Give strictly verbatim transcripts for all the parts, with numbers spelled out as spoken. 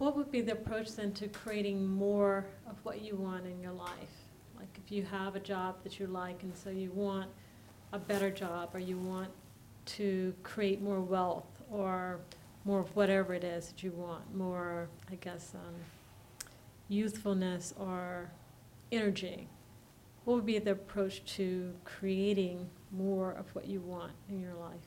What would be the approach then to creating more of what you want in your life? Like if you have a job that you like and so you want a better job, or you want to create more wealth or more of whatever it is that you want, more, I guess, um, youthfulness or energy. What would be the approach to creating more of what you want in your life?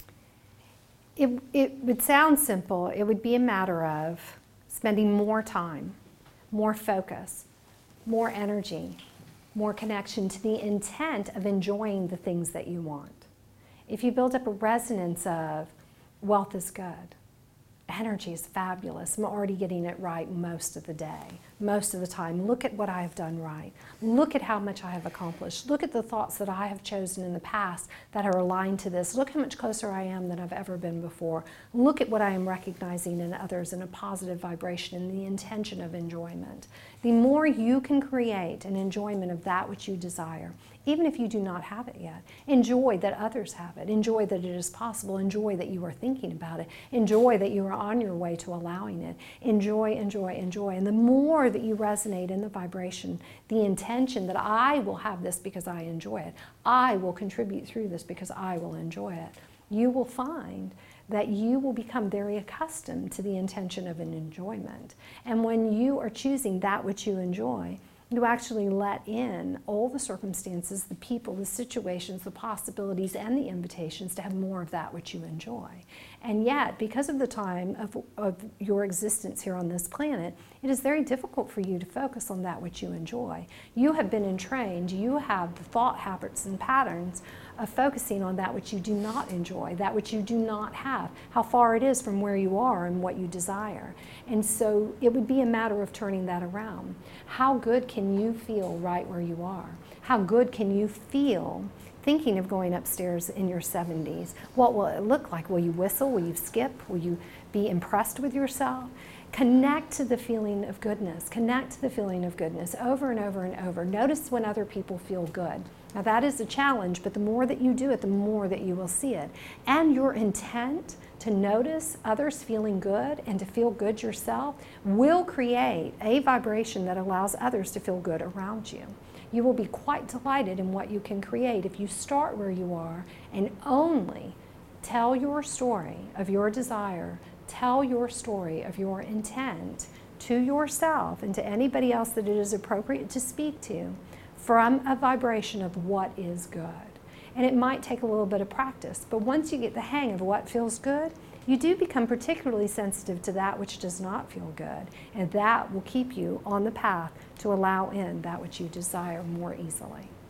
It, it would sound simple. It would be a matter of spending more time, more focus, more energy, more connection to the intent of enjoying the things that you want. If you build up a resonance of wealth is good, energy is fabulous, I'm already getting it right most of the day, most of the time. Look at what I have done right. Look at how much I have accomplished. Look at the thoughts that I have chosen in the past that are aligned to this. Look how much closer I am than I've ever been before. Look at what I am recognizing in others in a positive vibration and the intention of enjoyment. The more you can create an enjoyment of that which you desire, even if you do not have it yet, enjoy that others have it. Enjoy that it is possible. Enjoy that you are thinking about it. Enjoy that you are on your way to allowing it. Enjoy, enjoy, enjoy. And the more that you resonate in the vibration, the intention that I will have this because I enjoy it, I will contribute through this because I will enjoy it, you will find that you will become very accustomed to the intention of an enjoyment. And when you are choosing that which you enjoy, you actually let in all the circumstances, the people, the situations, the possibilities, and the invitations to have more of that which you enjoy. And yet, because of the time of, of your existence here on this planet, it is very difficult for you to focus on that which you enjoy. You have been entrained, you have the thought habits and patterns of focusing on that which you do not enjoy, that which you do not have, how far it is from where you are and what you desire. And so it would be a matter of turning that around. How good can you feel right where you are? How good can you feel thinking of going upstairs in your seventies? What will it look like? Will you whistle? Will you skip? Will you be impressed with yourself? Connect to the feeling of goodness. Connect to the feeling of goodness over and over and over. Notice when other people feel good. Now that is a challenge, but the more that you do it, the more that you will see it. And your intent to notice others feeling good and to feel good yourself will create a vibration that allows others to feel good around you. You will be quite delighted in what you can create if you start where you are and only tell your story of your desire, tell your story of your intent to yourself and to anybody else that it is appropriate to speak to from a vibration of what is good. And it might take a little bit of practice, but once you get the hang of what feels good, you do become particularly sensitive to that which does not feel good, and that will keep you on the path to allow in that which you desire more easily.